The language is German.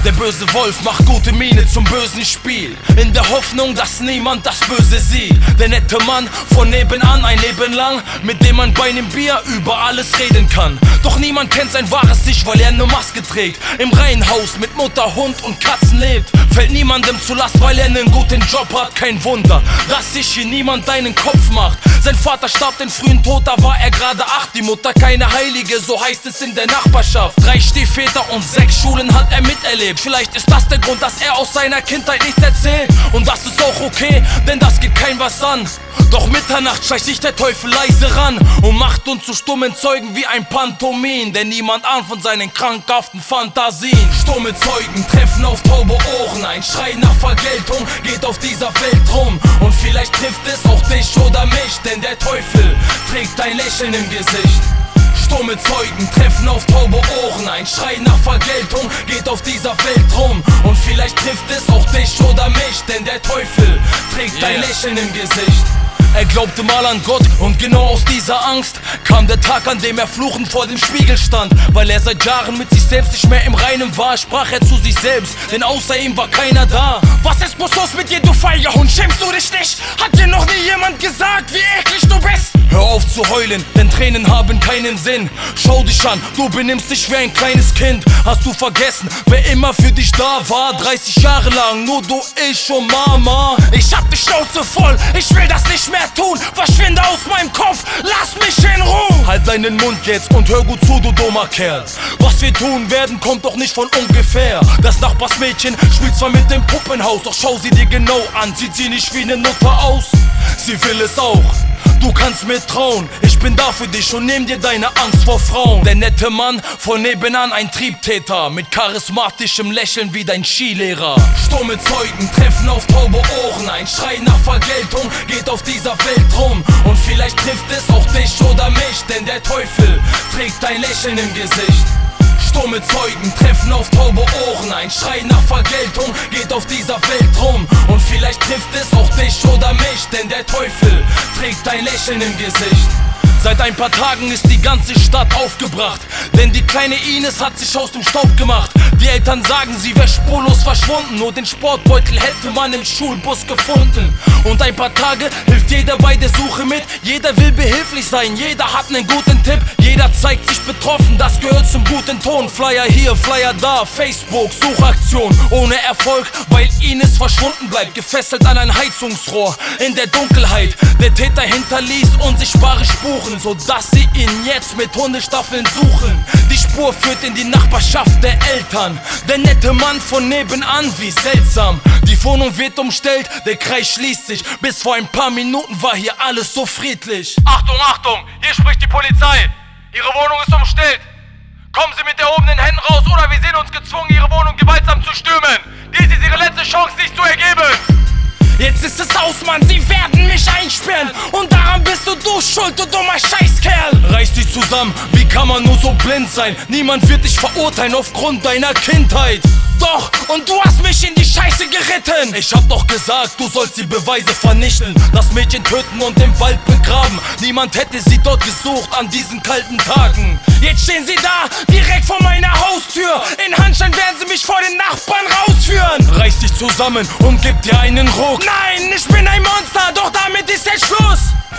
Der böse Wolf macht gute Miene zum bösen Spiel, in der Hoffnung, dass niemand das Böse sieht. Der nette Mann von nebenan ein Leben lang, mit dem man bei einem Bier über alles reden kann. Doch niemand kennt sein wahres Ich, weil er eine Maske trägt. Im Reihenhaus mit Mutter, Hund und Katzen lebt. Fällt niemandem zu Last, weil er einen guten Job hat. Kein Wunder, dass sich hier niemand deinen Kopf macht. Sein Vater starb den frühen Tod, da war er gerade 8. Die Mutter keine Heilige, so heißt es in der Nachbarschaft. 3 Stiefväter und 6 Schulen hat er miterlebt. Vielleicht ist das der Grund, dass er aus seiner Kindheit nichts erzählt. Und das ist auch okay, denn das geht kein was an. Doch Mitternacht schleicht sich der Teufel leise ran und macht uns zu stummen Zeugen wie ein Pantomin, denn niemand ahnt von seinen krankhaften Fantasien. Stumme Zeugen treffen auf taube Ohren, ein Schrei nach Vergeltung geht auf dieser Welt rum. Und vielleicht trifft es auch dich oder mich, denn der Teufel trägt ein Lächeln im Gesicht. Stumme Zeugen treffen auf taube Ohren, ein Schrei nach Vergeltung geht auf dieser Welt rum. Und vielleicht trifft es auch dich oder mich, denn der Teufel trägt ein Lächeln im Gesicht. Er glaubte mal an Gott und genau aus dieser Angst kam der Tag, an dem er fluchend vor dem Spiegel stand. Weil er seit Jahren mit sich selbst nicht mehr im Reinen war, sprach er zu sich selbst, denn außer ihm war keiner da. Was ist bloß los mit dir, du feiger Hund, schämst du dich nicht? Hat dir noch nie jemand gesagt, wie eklig du bist? Hör auf zu heulen, denn Tränen haben keinen Sinn. Schau dich an, du benimmst dich wie ein kleines Kind. Hast du vergessen, wer immer für dich da war? 30 Jahre lang, nur du, ich und Mama. Ich hab die Schnauze voll, ich will das nicht mehr tun. Verschwinde aus meinem Kopf, lass mich in Ruhe. Halt deinen Mund jetzt und hör gut zu, du dummer Kerl. Was wir tun werden, kommt doch nicht von ungefähr. Das Nachbarsmädchen spielt zwar mit dem Puppenhaus, doch schau sie dir genau an, sieht sie nicht wie eine Nutte aus? Sie will es auch. Du kannst mir trauen, ich bin da für dich und nehm dir deine Angst vor Frauen. Der nette Mann von nebenan, ein Triebtäter mit charismatischem Lächeln wie dein Skilehrer. Stumme Zeugen treffen auf taube Ohren, ein Schrei nach Vergeltung geht auf dieser Welt rum. Und vielleicht trifft es auch dich oder mich, denn der Teufel trägt ein Lächeln im Gesicht. Stumme Zeugen treffen auf taube Ohren, ein Schrei nach Vergeltung geht auf dieser Welt rum. Und vielleicht trifft es auch dich oder mich, denn der Teufel trägt ein Lächeln im Gesicht. Seit ein paar Tagen ist die ganze Stadt aufgebracht, denn die kleine Ines hat sich aus dem Staub gemacht. Die Eltern sagen, sie wäre spurlos verschwunden, nur den Sportbeutel hätte man im Schulbus gefunden. Und ein paar Tage hilft jeder bei der Suche mit, jeder will behilflich sein, jeder hat einen guten Tipp. Jeder zeigt sich betroffen, das gehört zum guten Ton. Flyer hier, Flyer da, Facebook, Suchaktion ohne Erfolg, weil Ines verschwunden bleibt, gefesselt an ein Heizungsrohr in der Dunkelheit. Der Täter hinterließ unsichtbare Spuren, sodass sie ihn jetzt mit Hundestaffeln suchen. Die Spur führt in die Nachbarschaft der Eltern. Der nette Mann von nebenan, wie seltsam. Die Wohnung wird umstellt, der Kreis schließt sich. Bis vor ein paar Minuten war hier alles so friedlich. Achtung, Achtung, hier spricht die Polizei. Ihre Wohnung ist umstellt. Kommen Sie mit erhobenen Händen raus oder wir sehen uns gezwungen, Ihre Wohnung gewaltsam zu stürmen. Dies ist Ihre letzte Chance, sich zu ergeben. Jetzt ist es aus, Mann, sie werden mich einsperren. Und daran bist du schuld, du dummer Scheißkerl. Reiß dich zusammen, wie kann man nur so blind sein? Niemand wird dich verurteilen aufgrund deiner Kindheit. Doch, und du hast mich in die Scheiße geritten. Ich hab doch gesagt, du sollst die Beweise vernichten, das Mädchen töten und im Wald begraben. Niemand hätte sie dort gesucht an diesen kalten Tagen. Jetzt stehen sie da, direkt vor meiner Haustür. In Handschellen werden sie mich vor den Nachbarn rausführen. Reiß dich zusammen und gib dir einen Ruck. Nein, ich bin ein Monster, doch damit ist jetzt Schluss.